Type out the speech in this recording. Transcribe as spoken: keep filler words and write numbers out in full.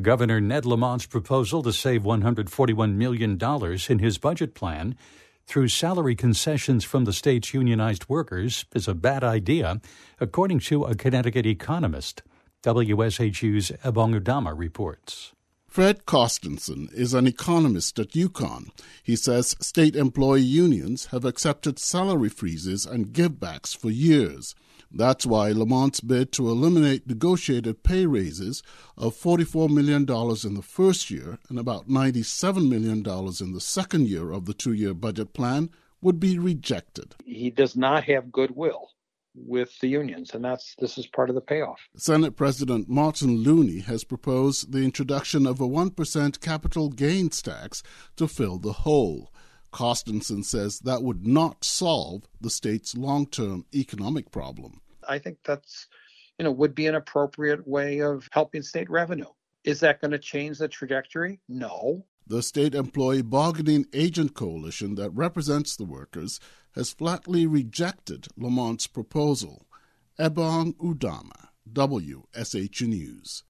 Governor Ned Lamont's proposal to save one hundred forty-one million dollars in his budget plan through salary concessions from the state's unionized workers is a bad idea, according to a Connecticut economist. W S H U's Ebong Udama reports. Fred Kostenson is an economist at UConn. He says state employee unions have accepted salary freezes and givebacks for years. That's why Lamont's bid to eliminate negotiated pay raises of forty-four million dollars in the first year and about ninety-seven million dollars in the second year of the two-year budget plan would be rejected. He does not have goodwill with the unions, and that's this is part of the payoff. Senate President Martin Looney has proposed the introduction of a one percent capital gains tax to fill the hole. Kostenson says that would not solve the state's long-term economic problem. I think that's, you know, would be an appropriate way of helping state revenue. Is that going to change the trajectory? No. The State Employee Bargaining Agent Coalition that represents the workers has flatly rejected Lamont's proposal. Ebong Udama, W S H U News.